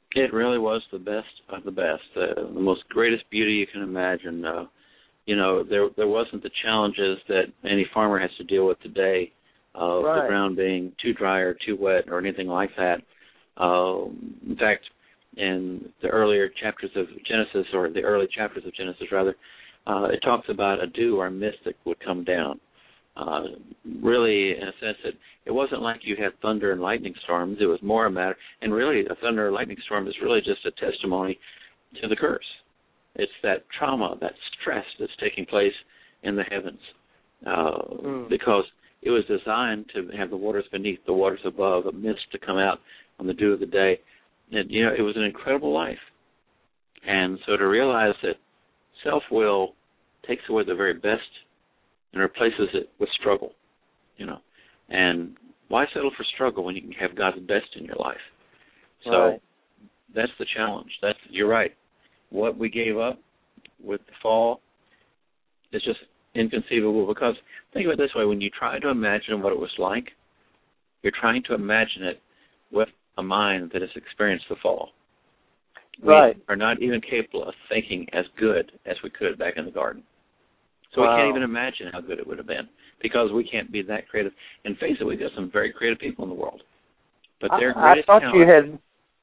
It really was the best of the best, uh, the most greatest beauty you can imagine. Uh, you know, there there wasn't the challenges that any farmer has to deal with today, of right. the ground being too dry or too wet or anything like that. Uh, in fact, in the earlier chapters of Genesis, or the early chapters of Genesis, rather, uh, it talks about a dew or mist that would come down. Uh, really, in a sense, that it wasn't like you had thunder and lightning storms. It was more a matter, and really, a thunder or lightning storm is really just a testimony to the curse. It's that trauma, that stress that's taking place in the heavens, uh, mm. because it was designed to have the waters beneath, the waters above, a mist to come out on the dew of the day. And, you know, it was an incredible life. And so to realize that self-will takes away the very best and replaces it with struggle, you know. And why settle for struggle when you can have God's best in your life? So right. that's the challenge. That's you're right. What we gave up with the fall is just inconceivable, because think of it this way: when you try to imagine what it was like, you're trying to imagine it with a mind that has experienced the fall. Right. We are not even capable of thinking as good as we could back in the garden. So wow. we can't even imagine how good it would have been, because we can't be that creative. And face it, we've got some very creative people in the world. But their I, greatest I thought talent, you had...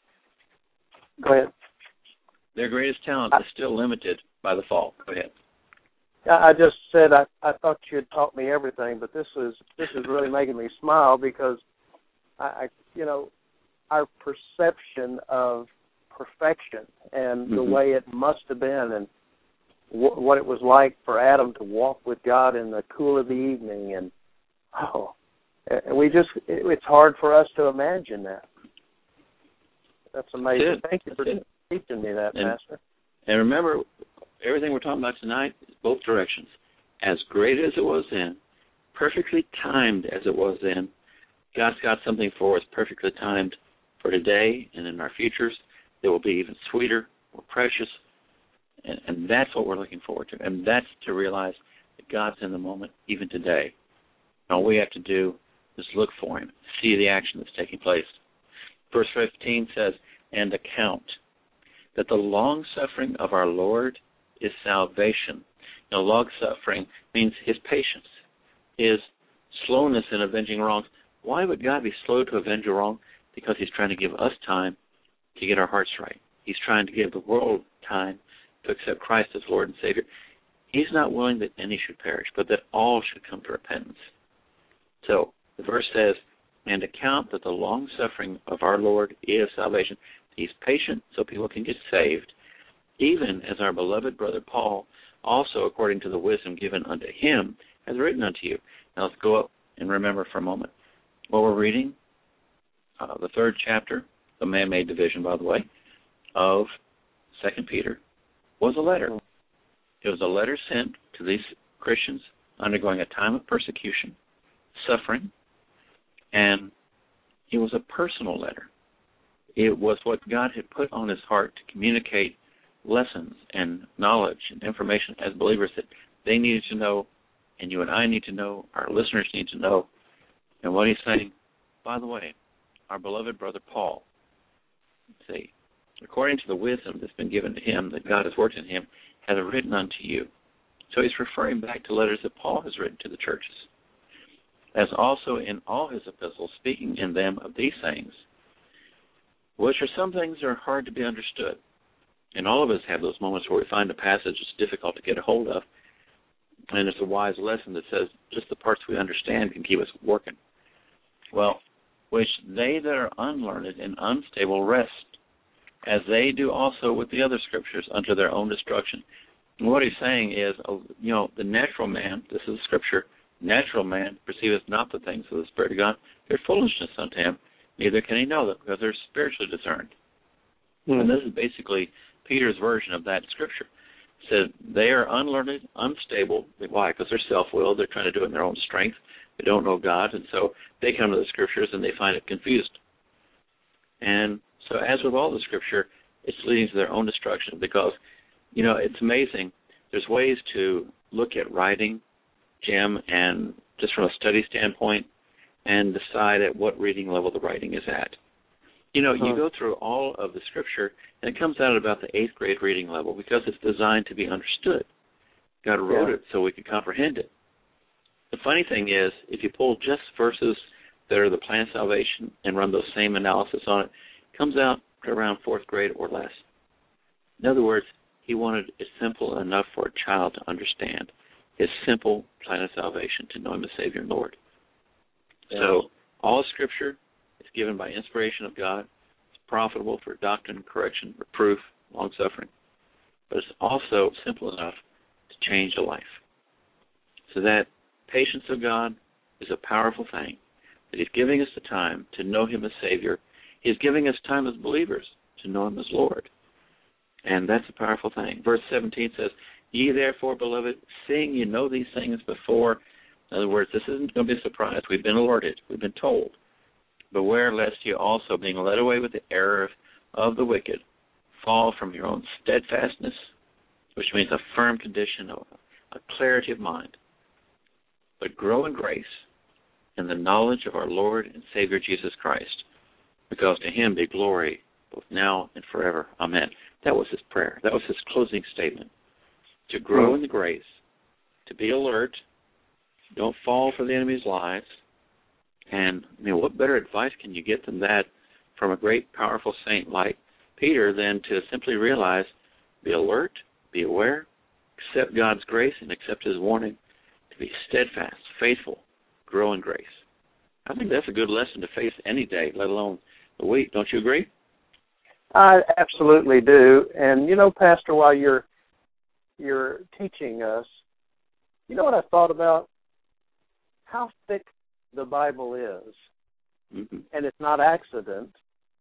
Go ahead. Their greatest talent I, is still limited by the fall. Go ahead. I just said I, I thought you had taught me everything, but this is this is really making me smile, because I, I you know, our perception of perfection and mm-hmm. the way it must have been, and w- what it was like for Adam to walk with God in the cool of the evening, and oh, and we just it, it's hard for us to imagine that. That's amazing. That's Thank you That's for it. teaching me that, and, Pastor. And remember, everything we're talking about tonight is both directions. As great as it was then, perfectly timed as it was then, God's got something for us perfectly timed for today and in our futures that will be even sweeter, more precious, and, and that's what we're looking forward to. And that's to realize that God's in the moment even today. And all we have to do is look for Him, see the action that's taking place. Verse fifteen says, and account that the long-suffering of our Lord is salvation. Now, long-suffering means His patience, His slowness in avenging wrongs. Why would God be slow to avenge a wrong? Because He's trying to give us time to get our hearts right. He's trying to give the world time to accept Christ as Lord and Savior. He's not willing that any should perish, but that all should come to repentance. So the verse says, and account that the long-suffering of our Lord is salvation. He's patient so people can get saved, even as our beloved brother Paul, also according to the wisdom given unto him, has written unto you. Now let's go up and remember for a moment. What we're reading, uh, the third chapter, the man-made division, by the way, of Second Peter, was a letter. It was a letter sent to these Christians undergoing a time of persecution, suffering, and it was a personal letter. It was what God had put on His heart to communicate lessons and knowledge and information as believers that they needed to know, and you and I need to know, our listeners need to know. And what He's saying, by the way, our beloved brother Paul, see, according to the wisdom that's been given to him, that God has worked in him, has written unto you. So He's referring back to letters that Paul has written to the churches, as also in all his epistles, speaking in them of these things, which are some things that are hard to be understood. And all of us have those moments where we find a passage that's difficult to get a hold of, and it's a wise lesson that says just the parts we understand can keep us working. Well, which they that are unlearned and unstable rest, as they do also with the other scriptures, unto their own destruction. And what he's saying is, you know, the natural man, this is scripture, natural man perceiveth not the things of the Spirit of God. They're foolishness unto him, neither can he know them, because they're spiritually discerned. Mm. And this is basically Peter's version of that scripture. It says they are unlearned, unstable. Why? Because they're self-willed. They're trying to do it in their own strength. They don't know God, and so they come to the scriptures and they find it confused. And so as with all the scripture, it's leading to their own destruction, because, you know, it's amazing. There's ways to look at writing, Jim, and just from a study standpoint, and decide at what reading level the writing is at. You know, you Huh. go through all of the Scripture, and it comes out at about the eighth grade reading level because it's designed to be understood. God wrote Yeah. it so we could comprehend it. The funny thing is, if you pull just verses that are the plan of salvation and run those same analysis on it, it comes out to around fourth grade or less. In other words, he wanted it simple enough for a child to understand his simple plan of salvation, to know him as Savior and Lord. Yeah. So all Scripture is given by inspiration of God. It's profitable for doctrine, correction, reproof, long-suffering. But it's also simple enough to change a life. So that patience of God is a powerful thing, that he's giving us the time to know him as Savior. He's giving us time as believers to know him as Lord. And that's a powerful thing. Verse seventeen says, "Ye therefore, beloved, seeing you know these things before," in other words, this isn't going to be a surprise. We've been alerted. We've been told. "Beware lest you also, being led away with the error of, of the wicked, fall from your own steadfastness," which means a firm condition, a, a clarity of mind, "but grow in grace in the knowledge of our Lord and Savior Jesus Christ, because to him be glory both now and forever. Amen." That was his prayer. That was his closing statement. To grow in the grace, to be alert, don't fall for the enemy's lies. And, I mean, what better advice can you get than that from a great, powerful saint like Peter than to simply realize, be alert, be aware, accept God's grace and accept his warning to be steadfast, faithful, grow in grace. I think that's a good lesson to face any day, let alone the week. Don't you agree? I absolutely do. And, you know, Pastor, while you're you're teaching us, you know what I thought about? How thick the Bible is. Mm-hmm. And it's not accident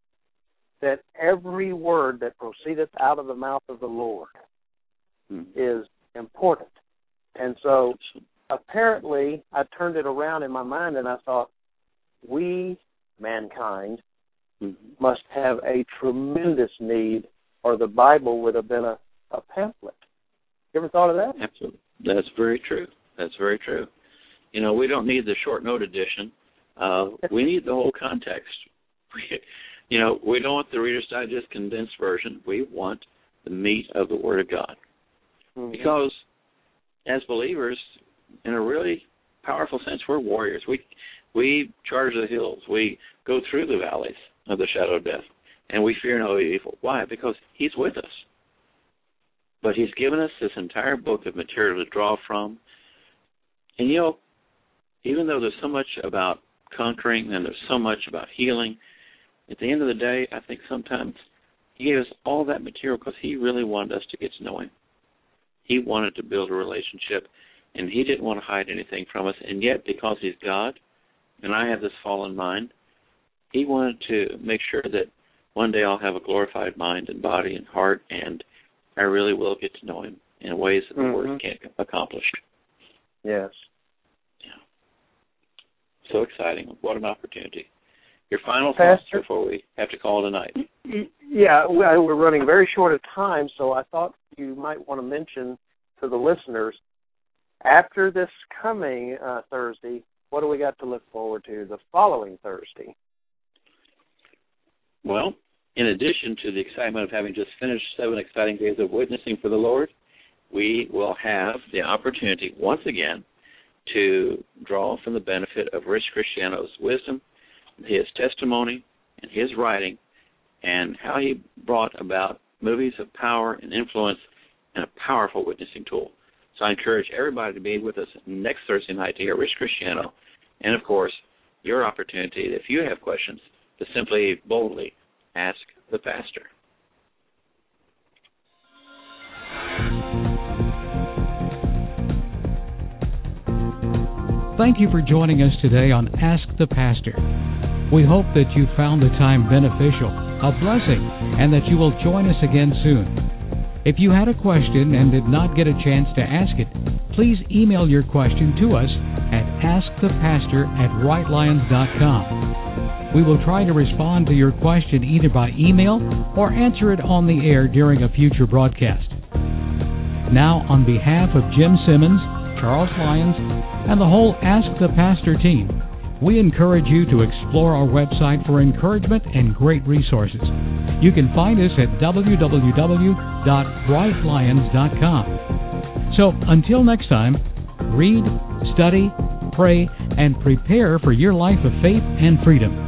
that every word that proceedeth out of the mouth of the Lord mm-hmm. is important. And so apparently I turned it around in my mind and I thought, we, mankind, mm-hmm. must have a tremendous need, or the Bible would have been a, a pamphlet. You ever thought of that? Absolutely. That's very true. That's very true. You know, we don't need the short note edition. Uh, we need the whole context. We, you know, we don't want the Reader's Digest condensed version. We want the meat of the Word of God. Mm-hmm. Because as believers, in a really powerful sense, we're warriors. We we charge the hills. We go through the valleys of the shadow of death, and we fear no evil. Why? Because he's with us. But he's given us this entire book of material to draw from. And, you know, even though there's so much about conquering and there's so much about healing, at the end of the day, I think sometimes he gave us all that material because he really wanted us to get to know him. He wanted to build a relationship, and he didn't want to hide anything from us. And yet, because he's God, and I have this fallen mind, he wanted to make sure that one day I'll have a glorified mind and body and heart, and I really will get to know him in ways that the mm-hmm. Word can't accomplish. Yes. Yeah. So exciting. What an opportunity. Your final Pastor, thoughts before we have to call it a night. Yeah, we're running very short of time, so I thought you might want to mention to the listeners, after this coming uh, Thursday, what do we got to look forward to the following Thursday? Well, in addition to the excitement of having just finished seven exciting days of witnessing for the Lord, we will have the opportunity once again to draw from the benefit of Rich Cristiano's wisdom, his testimony, and his writing, and how he brought about movies of power and influence and a powerful witnessing tool. So I encourage everybody to be with us next Thursday night to hear Rich Cristiano, and, of course, your opportunity, if you have questions, to simply boldly ask the pastor. Thank you for joining us today on Ask the Pastor. We hope that you found the time beneficial, a blessing, and that you will join us again soon. If you had a question and did not get a chance to ask it, please email your question to us at askthepastor at right lions dot com. We will try to respond to your question either by email or answer it on the air during a future broadcast. Now, on behalf of Jim Simmons, Charles Lyons, and the whole Ask the Pastor team, we encourage you to explore our website for encouragement and great resources. You can find us at w w w dot bright lions dot com. So until next time, read, study, pray, and prepare for your life of faith and freedom.